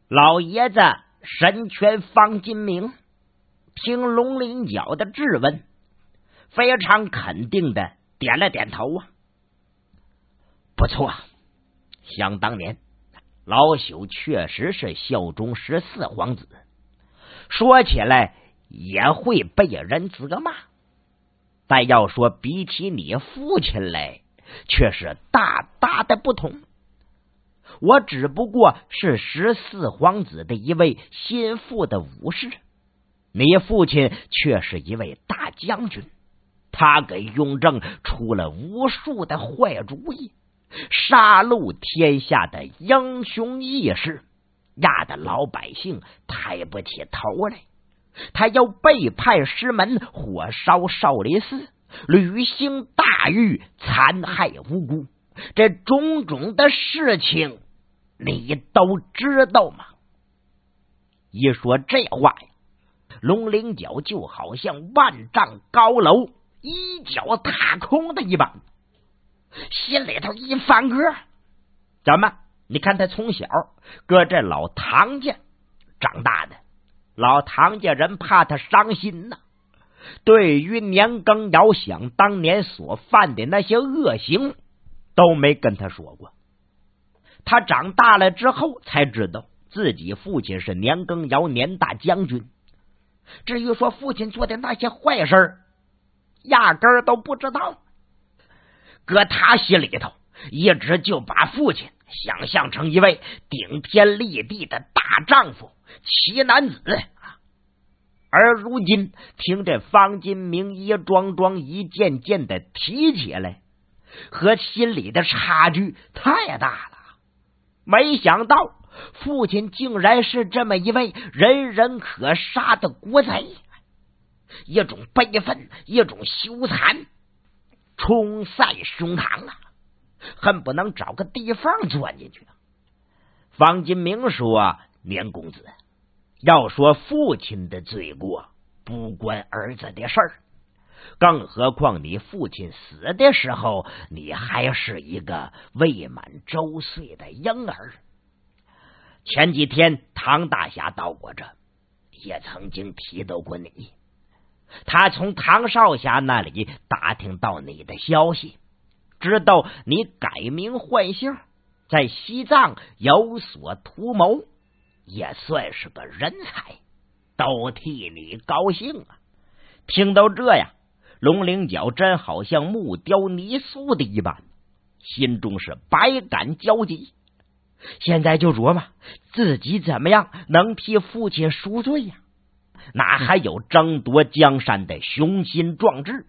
老爷子身权方金明，听龙鳞角的质问，非常肯定的点了点头啊。不错，想当年老朽确实是效忠14皇子，说起来也会被人责骂，但要说比起你父亲来，却是大大的不同。我只不过是14皇子的一位心腹的武士，你父亲却是一位大将军，他给雍正出了无数的坏主意，杀戮天下的英雄义士，压得老百姓抬不起头来。他要背叛师门，火烧少林寺，履行大狱，残害无辜，这种种的事情你都知道吗？一说这话呀，龙鳞角就好像万丈高楼一脚踏空的一般，心里头一翻个。怎么？你看他从小搁这老唐家长大的，老唐家人怕他伤心呐，对于年羹尧想当年所犯的那些恶行都没跟他说过。他长大了之后才知道自己父亲是年羹尧年大将军，至于说父亲做的那些坏事压根儿都不知道。搁他心里头一直就把父亲想象成一位顶天立地的大丈夫、奇男子，而如今听这方金明一桩桩一件件的提起来，和心里的差距太大了。没想到父亲竟然是这么一位人人可杀的国贼，一种悲愤，一种羞惭冲塞胸膛啊，恨不能找个地方钻进去。方金明说：年公子，要说父亲的罪过不关儿子的事儿，更何况你父亲死的时候，你还是一个未满周岁的婴儿。前几天唐大侠到过这，也曾经提到过你，他从唐少侠那里打听到你的消息，知道你改名换姓，在西藏有所图谋，也算是个人才，都替你高兴啊。听到这呀，龙鳞角真好像木雕泥塑的一般，心中是百感交集。现在就琢磨自己怎么样能替父亲赎罪呀？哪还有争夺江山的雄心壮志？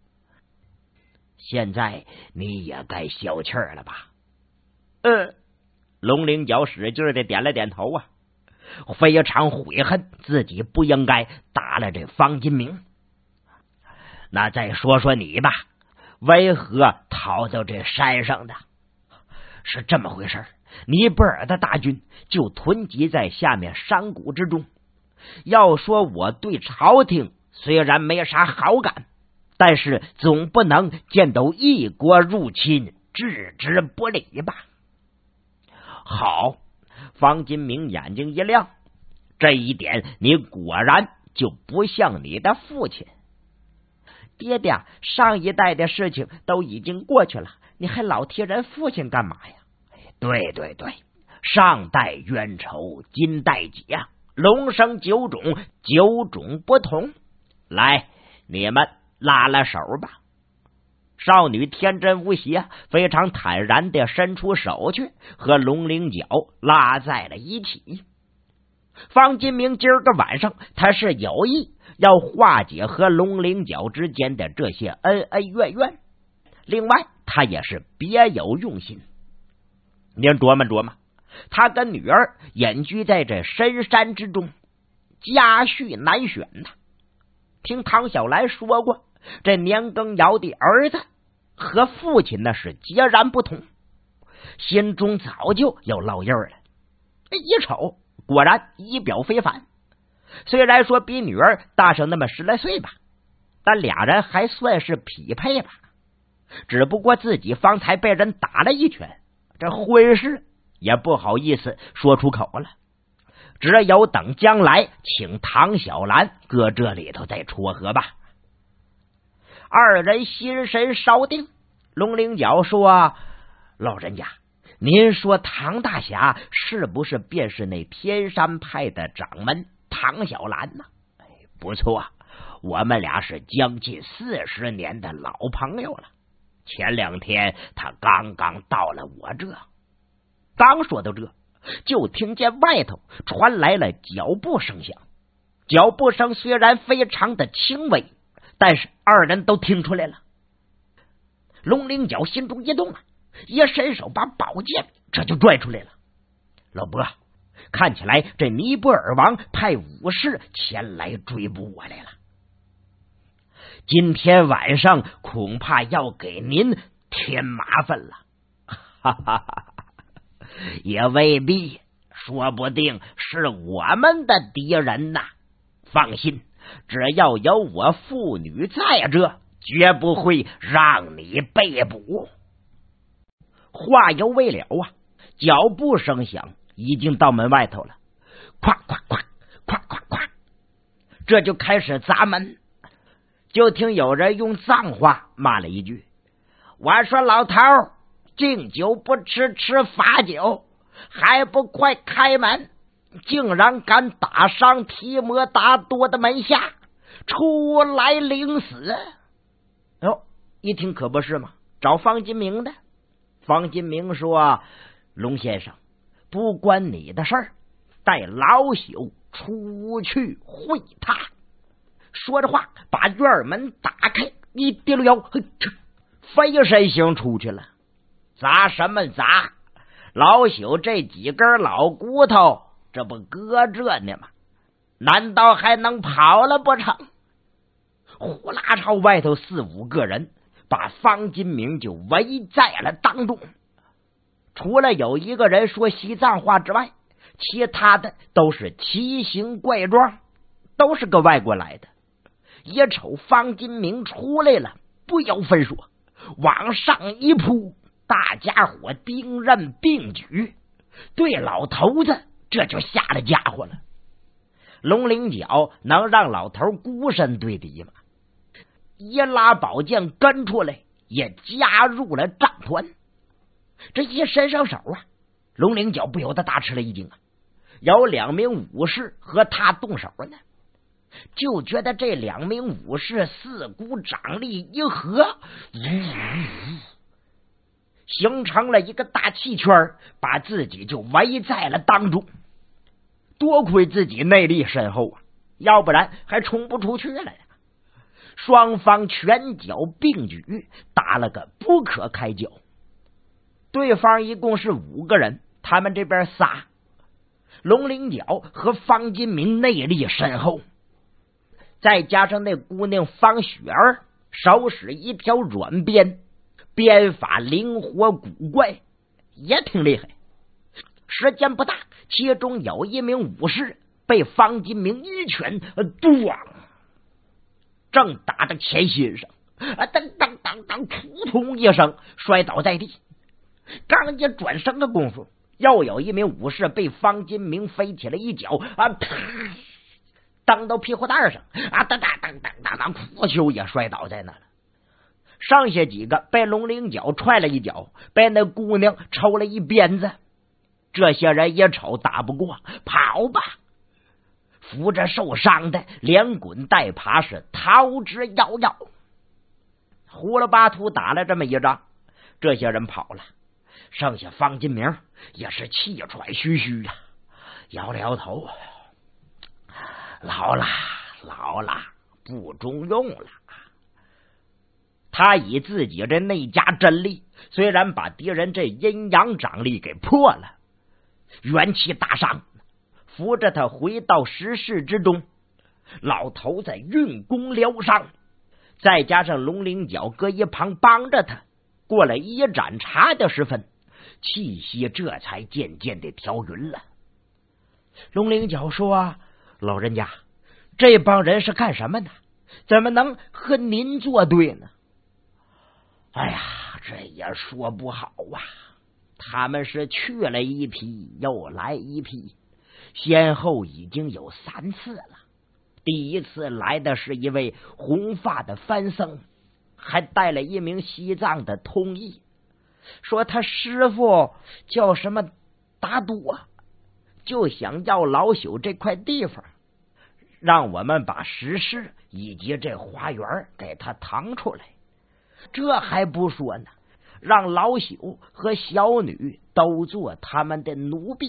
现在你也该消气儿了吧？龙鳞角使劲的点了点头啊，非常悔恨自己不应该打了这方金明。那再说说你吧，为何逃到这山上的？是这么回事，尼泊尔的大军就囤积在下面山谷之中。要说我对朝廷虽然没啥好感，但是总不能见到异国入侵置之不理吧。好，方金明眼睛一亮，这一点你果然就不像你的父亲。爹爹，上一代的事情都已经过去了，你还老提人父亲干嘛呀？对对对，上代冤仇今代解，龙生九种，九种不同。来，你们拉拉手吧。少女天真无邪，非常坦然地伸出手去，和龙鳞角拉在了一起。方金明今儿个晚上他是有意要化解和龙鳞角之间的这些恩恩怨怨，另外他也是别有用心。您琢磨琢磨，他跟女儿隐居在这深山之中，家婿难选呐。听唐小来说过，这年羹尧的儿子和父亲那是截然不同，心中早就有烙印了。一瞅，果然仪表非凡。虽然说比女儿大上那么10来岁吧，但俩人还算是匹配吧。只不过自己方才被人打了一拳，这婚事也不好意思说出口了。 只有等将来请唐小兰搁这里头再撮合吧。二人心神稍定，龙灵角说：老人家，您说唐大侠是不是便是那天山派的掌门唐小兰呢？不错，我们俩是将近40年的老朋友了。前2天他刚刚到了我这。刚说到这，就听见外头传来了脚步声响。脚步声虽然非常的轻微，但是二人都听出来了。龙灵角心中一动啊，也伸手把宝剑这就拽出来了。老伯，看起来这尼泊尔王派武士前来追捕我来了，今天晚上恐怕要给您添麻烦了。哈哈哈，也未必，说不定是我们的敌人呐。放心，只要有我父女在这，绝不会让你被捕。话犹未了啊，脚步声响，已经到门外头了。咵咵咵咵咵咵，这就开始砸门。就听有人用藏话骂了一句：我说老头，敬酒不吃吃罚酒，还不快开门！竟然敢打伤提摩达多的门下，出来领死！哟，一听可不是嘛，找方金明的。方金明说：龙先生，不关你的事儿，带老朽出去会他。说着话，把院门打开，一提溜腰，飞身行出去了。砸什么砸？老朽这几根老骨头，这不搁这呢吗？难道还能跑了不成？呼啦朝外头4、5个人把方金明就围在了当中。除了有一个人说西藏话之外，其他的都是奇形怪状，都是个外国来的。一瞅方金明出来了，不由分说，往上一扑，大家伙兵刃并举，对老头子这就下了家伙了。龙灵角能让老头孤身对敌吗？一拉宝剑跟出来，也加入了战团。这一伸上手啊，龙灵角不由得大吃了一惊啊！有2名武士和他动手呢，就觉得这2名武士4股掌力一合，形成了一个大气圈，把自己就围在了当中。多亏自己内力深厚啊，要不然还冲不出去了呀。双方拳脚并举，打了个不可开交。对方一共是5个人，他们这边仨。龙灵角和方金明内力深厚，再加上那姑娘方雪儿手使一条软鞭，鞭法灵活古怪，也挺厉害。时间不大，其中有一名武士被方金明一拳正打在前心上，当当当当，扑通一声摔倒在地。刚一转身的功夫，又有一名武士被方金明飞起了一脚当到屁股蛋上，当当当当当当，哭球也摔倒在那了。剩下几个被龙灵角踹了一脚，被那姑娘抽了一鞭子。这些人一瞅打不过，跑吧！扶着受伤的，连滚带爬是逃之夭夭。呼了巴图打了这么一仗，这些人跑了，剩下方金明也是气喘吁吁呀，摇了摇头，老了，不中用了。他以自己这内家真力，虽然把敌人这阴阳掌力给破了，元气大伤，扶着他回到石室之中。老头子运功疗伤，再加上龙灵角搁一旁帮着他，过了一盏茶的时分，气息这才渐渐的调匀了。龙灵角说：老人家，这帮人是干什么呢？怎么能和您作对呢？哎呀，这也说不好啊，他们是去了一批又来一批， 先后已经有3次了。第一次来的是一位红发的番僧，还带了一名西藏的通译，说他师傅叫什么达多，就想要老朽这块地方，让我们把石室以及这花园给他腾出来。这还不说呢，让老朽和小女都做他们的奴婢。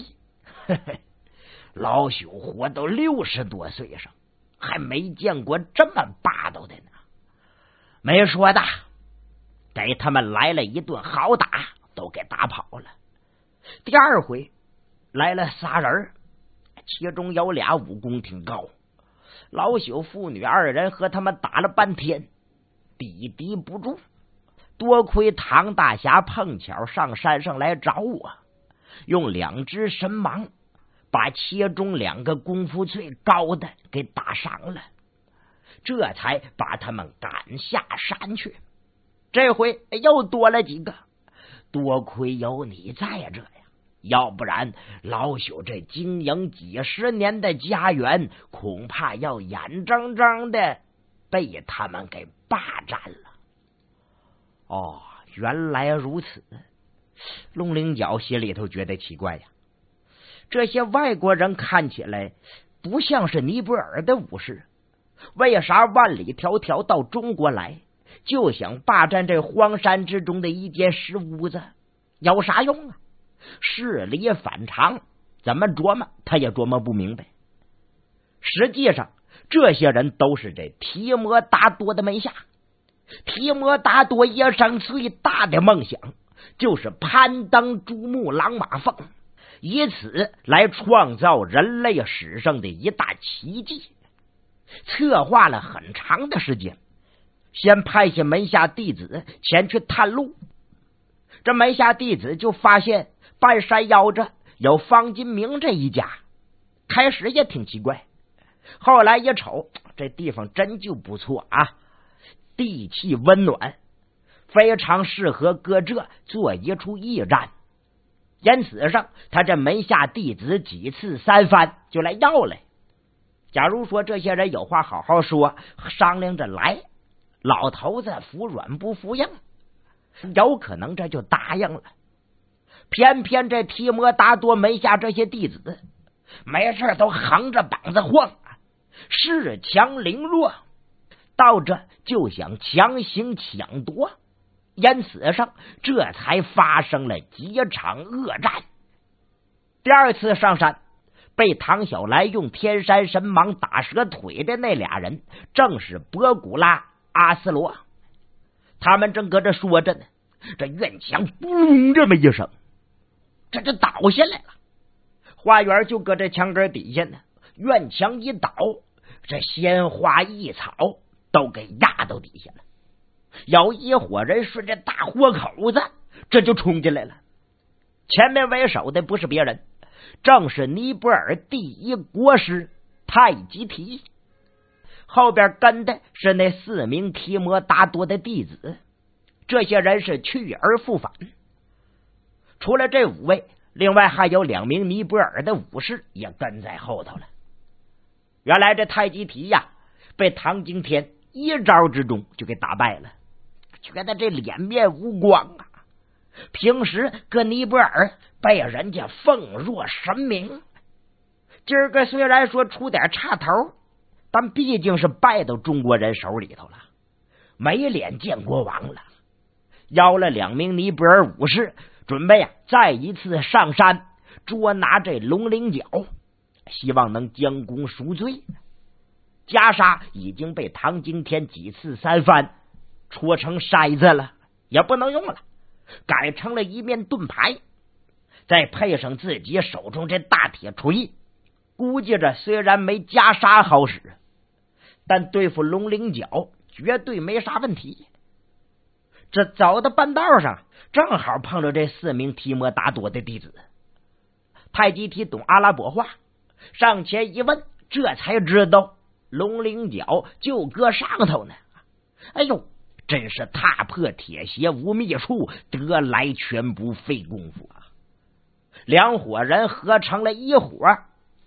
老朽活到60多岁上，还没见过这么霸道的呢。没说的，给他们来了一顿好打，都给打跑了。第二回来了仨人，其中有俩武功挺高，老朽父女2人和他们打了半天，抵敌不住。多亏唐大侠碰巧上山上来找我，用2只神芒把其中2个功夫最高的给打伤了，这才把他们赶下山去。这回又多了几个，多亏有你在这呀，要不然老朽这经营几十年的家园恐怕要眼睁睁的被他们给霸占了。哦，原来如此。龙灵角心里头觉得奇怪呀，这些外国人看起来不像是尼泊尔的武士，为啥万里迢迢到中国来，就想霸占这荒山之中的一间石屋子？有啥用啊？事理反常，怎么琢磨他也琢磨不明白。实际上这些人都是这提摩达多的门下。提摩达多一生最大的梦想就是攀登珠穆朗玛峰，以此来创造人类史上的一大奇迹。策划了很长的时间，先派下门下弟子前去探路。这门下弟子就发现半山腰着有方金明这一家，开始也挺奇怪，后来一瞅，这地方真就不错啊，地气温暖，非常适合搁这做一处驿站。因此上他这门下弟子几次3番就来要来。假如说这些人有话好好说，商量着来，老头子服软不服硬，有可能这就答应了。偏偏这提摩达多门下这些弟子没事都横着膀子晃，恃强凌弱，到这就想强行抢夺，因此上这才发生了几场恶战。第2次上山，被唐小来用天山神芒打折腿的那俩人正是博古拉、阿斯罗。他们正搁这说着呢，这院墙嘣这么一声，这就倒下来了。花园就搁这墙根底下呢，院墙一倒，这鲜花异草都给压到底下了。有一伙人顺着大豁口子这就冲进来了。前面为首的不是别人，正是尼泊尔第1国师太极提，后边跟的是那4名提摩达多的弟子。这些人是去而复返，除了这5位，另外还有2名尼泊尔的武士也跟在后头了。原来这太极提呀，被唐惊天1招之中就给打败了，觉得这脸面无光啊。平时搁尼泊尔被人家奉若神明，今儿个虽然说出点岔头，但毕竟是败到中国人手里头了，没脸见国王了。邀了2名尼泊尔武士，准备再一次上山捉拿这龙灵角，希望能将功赎罪。袈裟已经被唐惊天几次3番戳成筛子了，也不能用了，改成了一面盾牌，再配上自己手中这大铁锤，估计着虽然没袈裟好使，但对付龙灵角绝对没啥问题。这走到半道上，正好碰着这4名提摩达多的弟子。太极提懂阿拉伯话，上前一问，这才知道龙灵角就搁上头呢。哎呦，真是踏破铁鞋无觅处，得来全不费功夫啊！2伙人合成了一伙，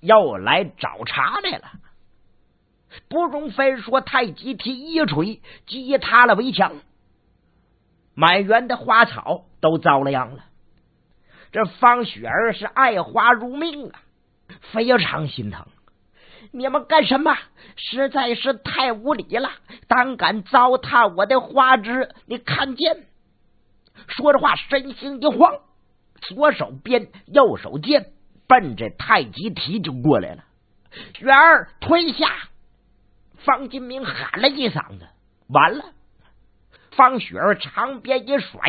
又来找茬来了。不容非说，太极蹄一锤击塌了围墙，满园的花草都遭了殃了。这方雪儿是爱花如命啊，非常心疼。你们干什么？实在是太无礼了，胆敢糟蹋我的花枝，你看见？说着话，身形一晃，左手鞭，右手剑，奔着太极蹄就过来了。雪儿退下！方金明喊了一嗓子，完了！方雪儿长鞭一甩，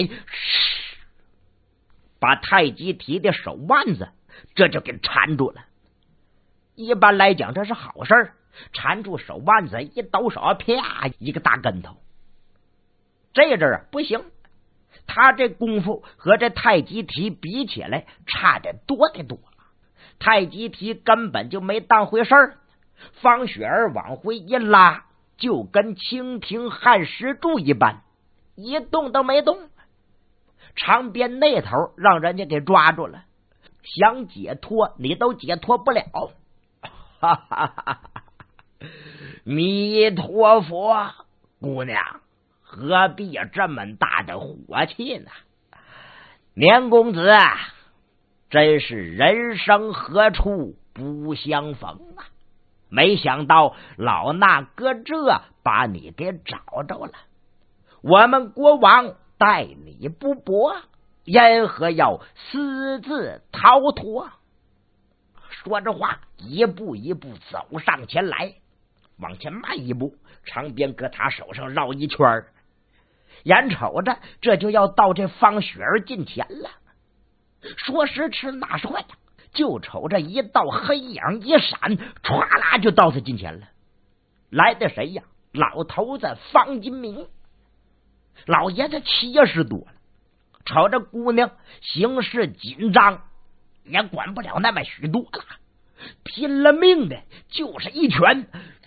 把太极蹄的手腕子这就给缠住了。一般来讲这是好事儿，缠住手腕子一抖手，啪一个大跟头。这阵儿不行，他这功夫和这太极蹄比起来差得多得多。太极蹄根本就没当回事儿，方雪儿往回一拉，就跟蜻蜓撼石柱一般，一动都没动。长鞭那头让人家给抓住了，想解脱你都解脱不了。哈哈哈哈！弥陀佛，姑娘何必这么大的火气呢？年公子真是人生何处不相逢啊！没想到老衲搁这把你给找着了。我们国王待你不薄，因何要私自逃脱？说着话，一步一步走上前来，往前迈一步，长鞭搁他手上绕一圈，眼瞅着这就要到这方雪儿近前了。说时迟，那时快，就瞅着一道黑影一闪，唰啦就到他近前了。来的谁呀？老头子方金明。老爷子70多了，瞅着姑娘形势紧张，也管不了那么许多了，拼了命的就是一拳。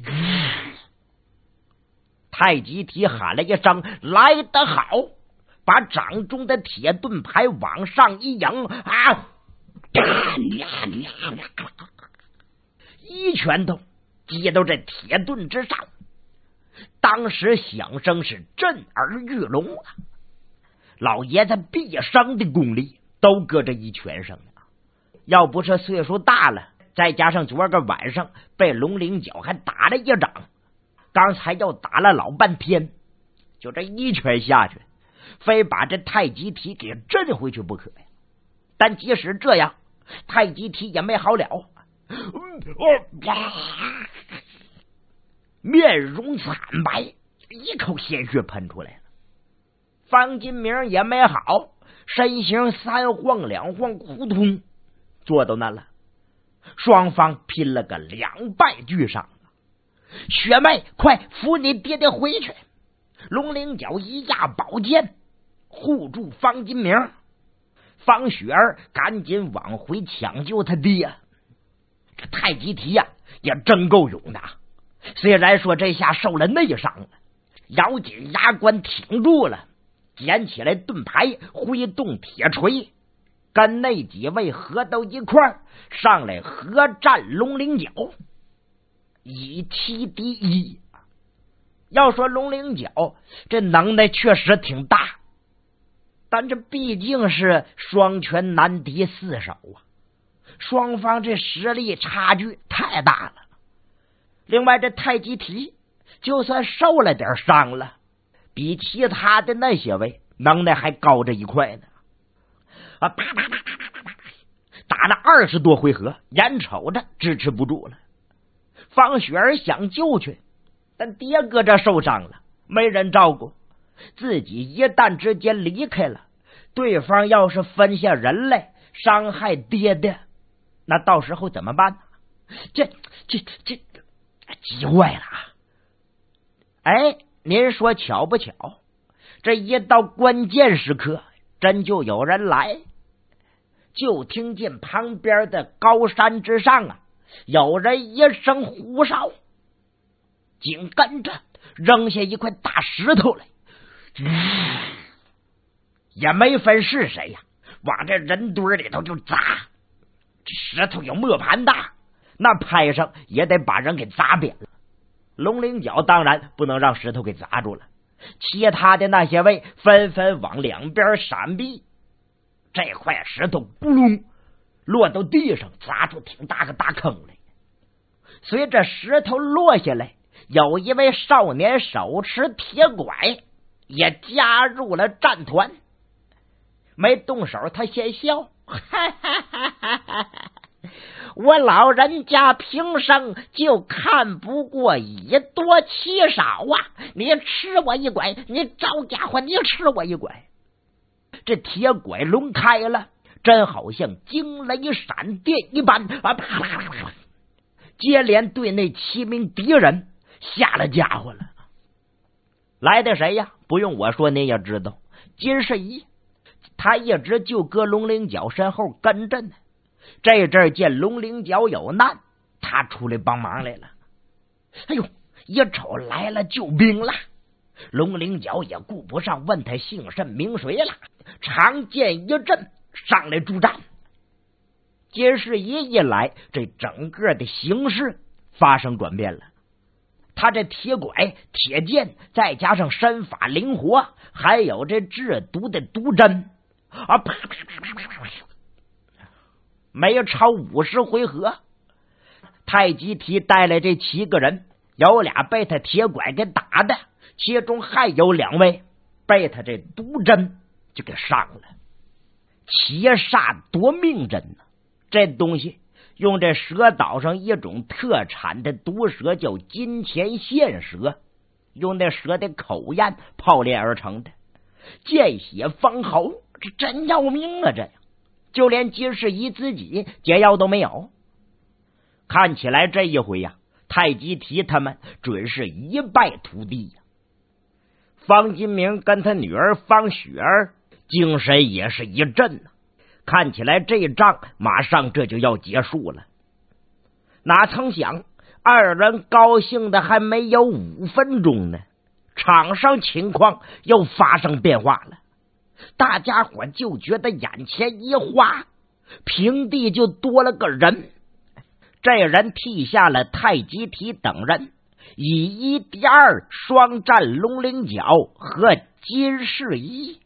太极蹄喊了一声来得好，把掌中的铁盾牌往上一扬，一拳头击到这铁盾之上，当时响声是震耳欲聋啊！老爷子毕生的功力都搁这一拳上了，要不是岁数大了，再加上昨个晚上被龙鳞角还打了一掌，刚才要打了老半天，就这一拳下去，非把这太极蹄给震回去不可呀！但即使这样，太极蹄也没好了，面容惨白，一口鲜血喷出来了。方金明也没好，身形三晃两晃，扑通坐到那了。双方拼了个两败俱伤。雪妹，快扶你爹爹回去！龙鳞角一压宝剑，护住方金明。方雪儿赶紧往回抢救他爹。这太极蹄呀，也真够勇的。虽然说这下受了内伤了，咬紧牙关挺住了，捡起来盾牌，挥动铁锤，跟那几位合到一块上来合战龙鳞角，以7敌1。要说龙鳞角这能耐确实挺大，但这毕竟是双拳难敌4手啊，双方这实力差距太大了。另外这太极蹄就算受了点伤了，比其他的那些位能耐还高着一块呢。打了20多回合，眼瞅着支持不住了。方雪儿想救去，但爹搁这受伤了，没人照顾，自己一旦之间离开了，对方要是分下人来伤害爹爹，那到时候怎么办？这急坏了。哎，您说巧不巧，这一到关键时刻，真就有人来。就听见旁边的高山之上啊，有人一声呼哨，紧跟着扔下一块大石头来，也没分是谁呀，往这人堆里头就砸。这石头有磨盘大， 那拍上也得把人给砸扁了。龙鳞角当然不能让石头给砸住了，其他的那些位纷纷往两边闪避。这块石头咕隆落到地上，砸出挺大个大坑来。随着石头落下来，有一位少年手持铁拐也加入了战团。没动手他先笑，哈哈哈哈哈！我老人家平生就看不过以多欺少啊！你吃我一拐，你招家伙，你吃我一拐。这铁拐抡开了，真好像惊雷闪电一般啊！啪啪啪啪，接连对那7名敌人下了家伙了。来的谁呀？不用我说您也知道，金世仪。他一直就搁龙鳞角身后跟着呢。这阵见龙鳞角有难，他出来帮忙来了。哎呦，一瞅来了救兵了，龙鳞角也顾不上问他姓甚名谁了，长剑一震上来助战。金世仪一来，这整个的形势发生转变了。他这铁拐、铁剑，再加上身法灵活，还有这制毒的毒针啊，啪啪啪啪啪啪，没超50回合，太极提带来这7个人，有俩被他铁拐给打的，其中还有2位被他这毒针就给伤了。七煞夺命针呢，这东西用这蛇岛上一种特产的毒蛇叫金钱线蛇，用那蛇的口咽泡炼而成的，见血封喉，这真要命啊！这就连金世仪自己解药都没有。看起来这一回呀，太极提他们准是一败涂地呀。方金明跟他女儿方雪儿精神也是一振呐，看起来这仗马上这就要结束了。哪曾想二人高兴的还没有5分钟呢，场上情况又发生变化了。大家伙就觉得眼前一花，平地就多了个人。这人替下了太极提等人，以1敌2双战龙鳞角和金世仪。